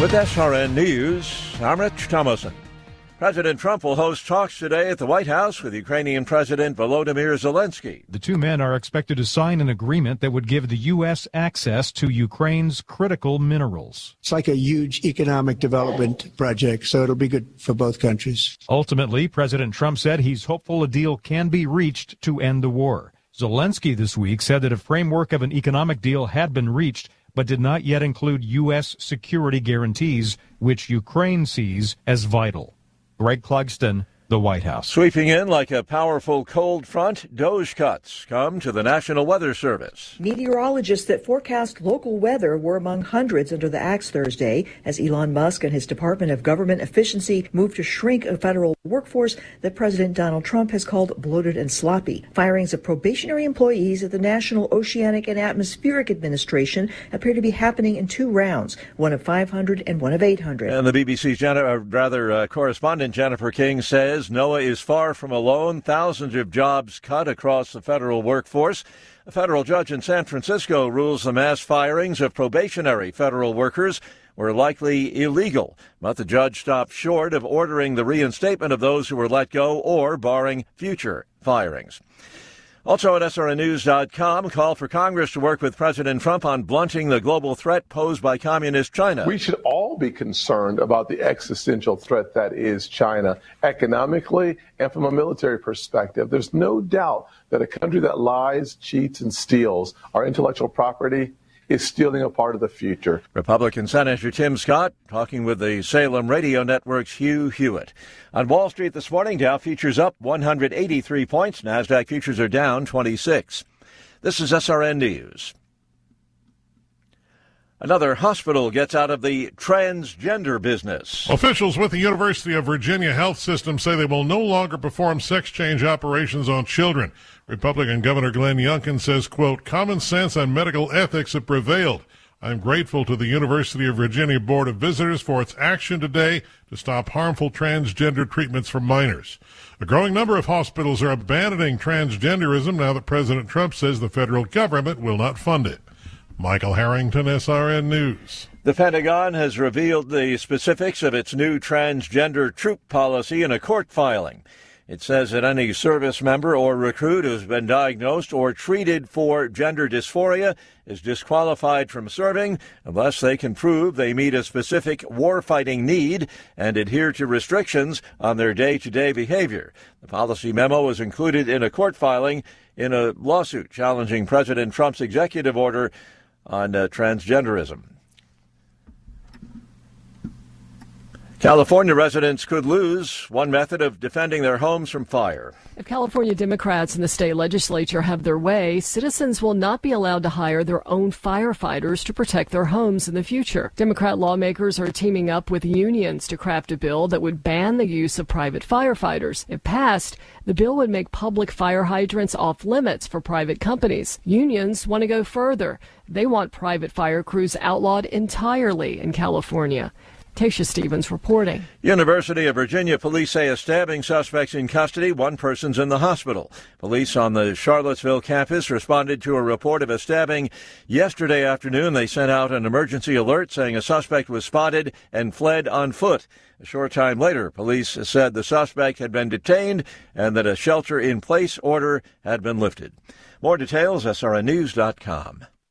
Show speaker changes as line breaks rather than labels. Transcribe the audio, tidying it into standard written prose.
With SRN News, I'm Rich Thomason. President Trump will host talks today at the White House with Ukrainian President Volodymyr Zelensky.
The two men are expected to sign an agreement that would give the U.S. access to Ukraine's critical minerals.
It's like a huge economic development project, so it'll be good for both countries.
Ultimately, President Trump said he's hopeful a deal can be reached to end the war. Zelensky this week said that a framework of an economic deal had been reached, but did not yet include U.S. security guarantees, which Ukraine sees as vital. Greg Clugston, the White House.
Sweeping in like a powerful cold front, DOGE cuts come to the National Weather Service.
Meteorologists that forecast local weather were among hundreds under the axe Thursday as Elon Musk and his Department of Government Efficiency moved to shrink a federal workforce that President Donald Trump has called bloated and sloppy. Firings of probationary employees at the National Oceanic and Atmospheric Administration appear to be happening in two rounds, one of 500 and one of 800.
And the BBC's correspondent Jennifer King says NOAA is far from alone. Thousands of jobs cut across the federal workforce. A federal judge in San Francisco rules the mass firings of probationary federal workers were likely illegal, but the judge stopped short of ordering the reinstatement of those who were let go or barring future firings. Also at SRNnews.com, a call for Congress to work with President Trump on blunting the global threat posed by communist China.
We should all be concerned about the existential threat that is China, economically and from a military perspective. There's no doubt that a country that lies, cheats, and steals our intellectual property is stealing a part of the future.
Republican Senator Tim Scott talking with the Salem Radio Network's Hugh Hewitt. On Wall Street this morning, Dow futures up 183 points. NASDAQ futures are down 26. This is SRN News. Another hospital gets out of the transgender business.
Officials with the University of Virginia Health System say they will no longer perform sex change operations on children. Republican Governor Glenn Youngkin says, quote, common sense and medical ethics have prevailed. I'm grateful to the University of Virginia Board of Visitors for its action today to stop harmful transgender treatments for minors. A growing number of hospitals are abandoning transgenderism now that President Trump says the federal government will not fund it. Michael Harrington, SRN News.
The Pentagon has revealed the specifics of its new transgender troop policy in a court filing. It says that any service member or recruit who's been diagnosed or treated for gender dysphoria is disqualified from serving unless they can prove they meet a specific warfighting need and adhere to restrictions on their day-to-day behavior. The policy memo was included in a court filing in a lawsuit challenging President Trump's executive order on transgenderism. California residents could lose one method of defending their homes from fire.
If California Democrats in the state legislature have their way, citizens will not be allowed to hire their own firefighters to protect their homes in the future. Democrat lawmakers are teaming up with unions to craft a bill that would ban the use of private firefighters. If passed, the bill would make public fire hydrants off limits for private companies. Unions want to go further. They want private fire crews outlawed entirely in California. Tasha Stevens reporting.
University of Virginia police say a stabbing suspect's in custody. One person's in the hospital. Police on the Charlottesville campus responded to a report of a stabbing yesterday afternoon. They sent out an emergency alert saying a suspect was spotted and fled on foot. A short time later, police said the suspect had been detained and that a shelter-in-place order had been lifted. More details, SRNnews.com.